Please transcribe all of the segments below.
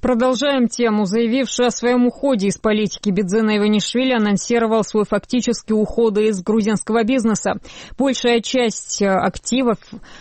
Продолжаем тему. Заявивший о своем уходе из политики Бидзена Иванишвили анонсировал свой фактический уход из грузинского бизнеса. Большая часть активов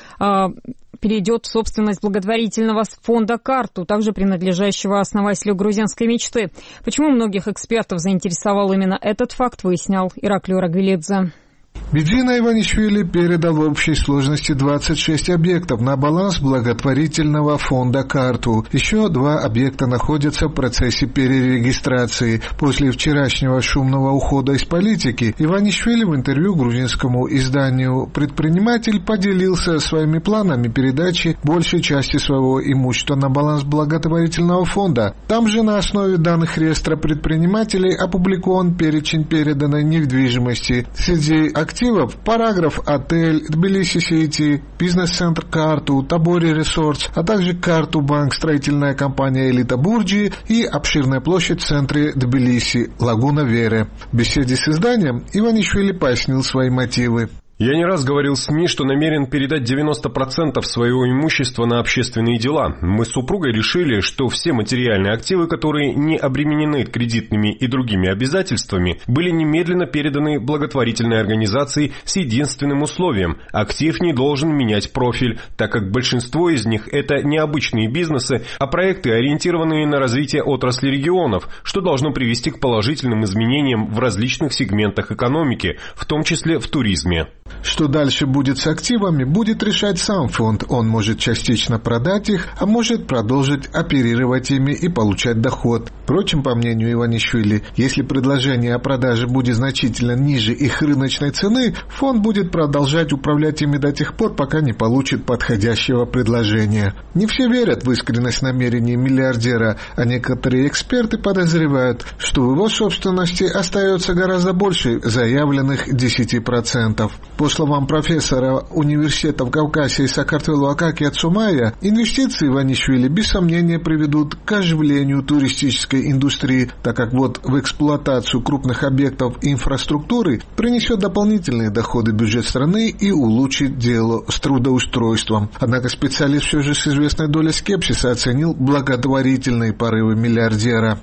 перейдет в собственность благотворительного фонда «Карту», также принадлежащего основателю грузинской мечты. Почему многих экспертов заинтересовал именно этот факт, выяснял Ираклий Орагвелидзе. Бидзен Иванишвили передал в общей сложности 26 объектов на баланс благотворительного фонда «Карту». Еще 2 объекта находятся в процессе перерегистрации. После вчерашнего шумного ухода из политики Иванишвили в интервью грузинскому изданию «Предприниматель» поделился своими планами передачи большей части своего имущества на баланс благотворительного фонда. Там же на основе данных реестра предпринимателей опубликован перечень переданной недвижимости. Среди активов параграф «Отель», «Тбилиси Сити», бизнес-центр «Карту», «Табори Ресорс», а также «Карту Банк», строительная компания «Элита Бурджи» и обширная площадь в центре Тбилиси, Лагуна Вере. В беседе с изданием Иванишвили пояснил свои мотивы. Я не раз говорил СМИ, что намерен передать 90% своего имущества на общественные дела. Мы с супругой решили, что все материальные активы, которые не обременены кредитными и другими обязательствами, были немедленно переданы благотворительной организации с единственным условием – актив не должен менять профиль, так как большинство из них – это не обычные бизнесы, а проекты, ориентированные на развитие отрасли регионов, что должно привести к положительным изменениям в различных сегментах экономики, в том числе в туризме. Что дальше будет с активами, будет решать сам фонд. Он может частично продать их, а может продолжить оперировать ими и получать доход. Впрочем, по мнению Иванишвили, если предложение о продаже будет значительно ниже их рыночной цены, фонд будет продолжать управлять ими до тех пор, пока не получит подходящего предложения. Не все верят в искренность намерений миллиардера, а некоторые эксперты подозревают, что в его собственности остается гораздо больше заявленных 10%. По словам профессора университета в Кавказе Сакартвелу Акакия Цумая, инвестиции Иванишвили без сомнения приведут к оживлению туристической индустрии, так как в эксплуатацию крупных объектов инфраструктуры принесет дополнительные доходы в бюджет страны и улучшит дело с трудоустройством. Однако специалист все же с известной долей скепсиса оценил благотворительные порывы миллиардера.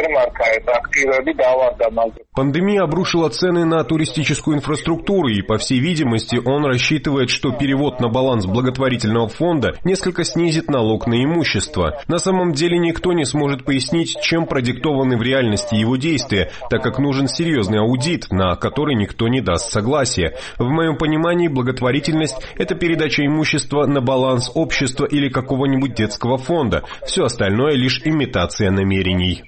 Пандемия обрушила цены на туристическую инфраструктуру, и, по всей видимости, он рассчитывает, что перевод на баланс благотворительного фонда несколько снизит налог на имущество. На самом деле никто не сможет пояснить, чем продиктованы в реальности его действия, так как нужен серьезный аудит, на который никто не даст согласия. В моем понимании, благотворительность – это передача имущества на баланс общества или какого-нибудь детского фонда. Все остальное – лишь имитация намерений.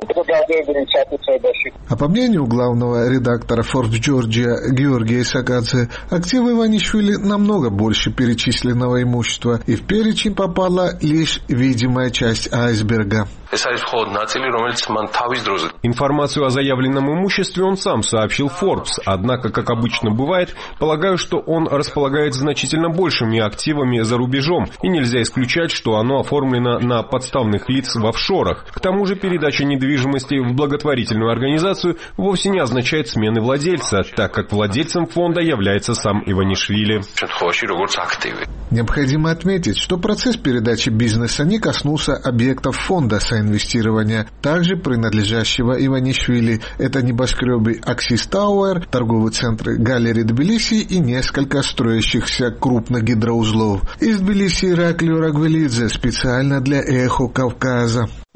А по мнению главного редактора Forbes Georgia Георгия Сакадзе, активы Иванишвили намного больше перечисленного имущества, и в перечень попала лишь видимая часть айсберга. Информацию о заявленном имуществе он сам сообщил Forbes, однако, как обычно бывает, полагаю, что он располагает значительно большими активами за рубежом, и нельзя исключать, что оно оформлено на подставных лиц в офшорах. К тому же передача недвижимости в благотворительную организацию вовсе не означает смены владельца, так как владельцем фонда является сам Иванишвили. Необходимо отметить, что процесс передачи бизнеса не коснулся объектов фонда соинвестирования, также принадлежащего Иванишвили. Это небоскребы Аксис Тауэр, торговые центры Галери Тбилиси и несколько строящихся крупных гидроузлов. Из Тбилиси Ираклий Орагвелидзе специально для Эхо Кавказа.